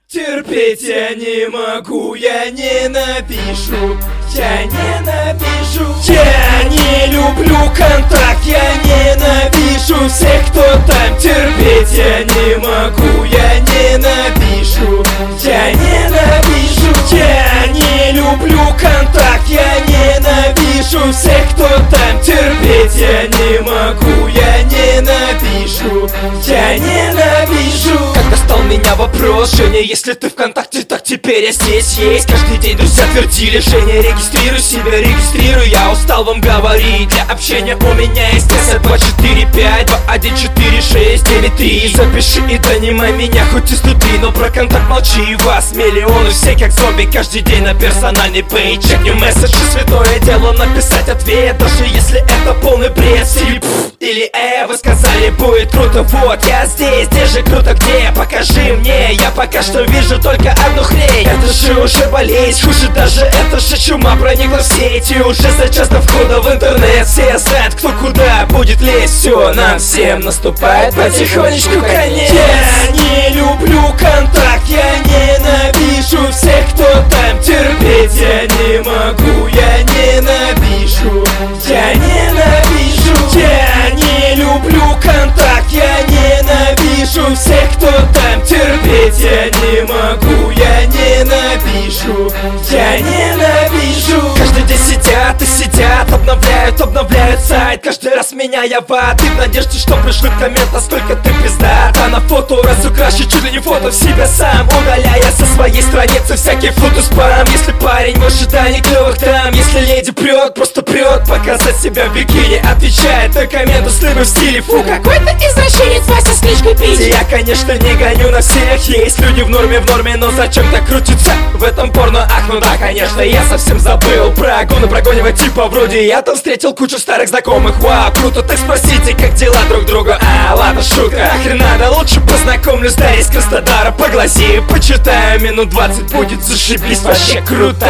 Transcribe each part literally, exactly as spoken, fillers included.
Терпеть я не могу, я не напишу, я не напишу. Я не люблю контакт, я ненавижу всех, кто там. Терпеть я не могу, я не напишу, я ненавижу. Я не люблю контакт, я ненавижу всех, кто там. Терпеть я не могу, я не напишу, я ненавижу. Как достал меня вопрос: Женя, если ты ВКонтакте, так теперь я здесь есть. Каждый день друзья твердили: Женя, регистрируй себя, регистрируй. Я устал вам говорить, для общения у меня есть эс два четыре пять два один четыре шесть девять три. Запиши и донимай меня хоть из студы, но про контакт молчи, вас миллионы, все как зомби. Каждый день на персональный пейдж. Чекни месседж, святое дело написать ответ, даже если это полный бред. Или пфф, или э, вы сказали, будет круто, вот я здесь. Где же круто, где? Покажи мне, я пока что вижу только одну хрень. Это же уже болезнь, хуже даже это же чума проникла в сети. Уже за час до входа в интернет все знают, кто куда будет лезть. Все, нам всем наступает потихонечку конец. Я не люблю контакт, я ненавижу всех, кто там. Терпеть я не могу, я ненавижу, я ненавижу. Я не люблю контакт, я ненавижу всех, кто там. Терпеть я не могу, я ненавижу, я ненавижу. Каждый день сидят и сидят, обновляют, обновляют сайт, каждый раз меняя ват. И в надежде, что пришлют коммент, насколько ты пиздат. А на фото разукраши чуть ли не фото в себя сам, удаляя со своей страницы всякий фото-спам. Если парень в ожидании клевых там, если леди прет, просто прет показать себя в бикини, отвечает на комменты с в стиле: фу, какой-то извращенец, Вася с кличкой Пич. Я, конечно, не гоню на всех, есть люди в норме, в норме, но зачем так крутиться в этом порно? Ах, ну да, конечно, я совсем забыл про гона прогонего типа вроде. Я там встретил кучу старых знакомых, вау, круто, так спросите, как дела друг друга. А, ладно, шутка, нахрен надо, лучше познакомлюсь, да, из Краснодара. Поглази, почитаю, минут двадцать будет, зашибись, вообще круто.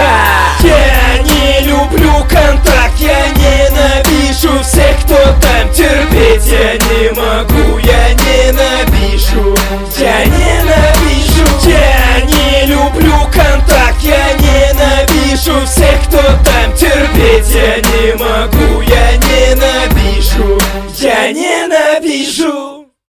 Я не люблю контакт, я ненавижу всех, кто там. Терпеть я не могу, я ненавижу, я ненавижу. Я не люблю контакт, я ненавижу всех, кто там. Терпеть я не могу,